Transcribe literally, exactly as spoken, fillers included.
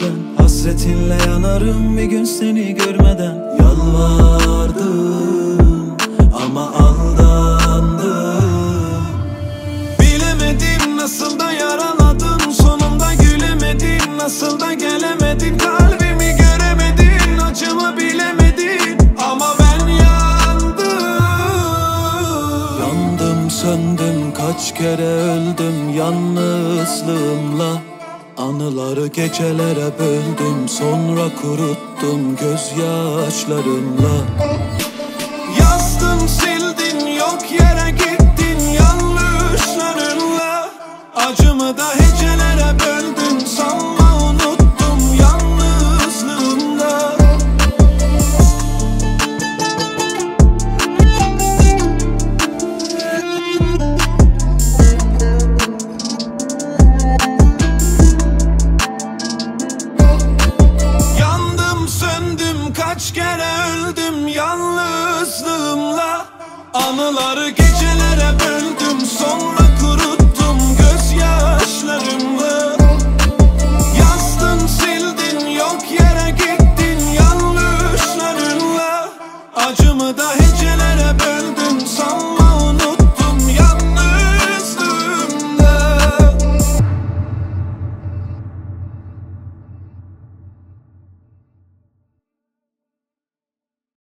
ben. Hasretinle yanarım bir gün seni görmeden. Yalvardım ama aldandım. Bilemedim nasıl da yaraladım, sonunda gülemedim. Nasıl da gelemedin, kalbimi göremedin, acımı bilemedin. Ama ben yandım. Yandım söndüm, kaç kere öldüm yalnızlığımla. Anıları gecelere böldüm, sonra kuruttum gözyaşlarımla. Yazdın sildin, yok yere gittin yanlışlarınla. Acımı da hecelere böldün, sanma unuttum yalnızlığımda. Yandım söndüm, kaç kere öldüm yalnızlığımla. Anıları gecelere böldüm, sonra kuruttum gözyaşlarımla. Yazdın sildin, yok yere gittin yanlışlarınla. Acımı da hecelere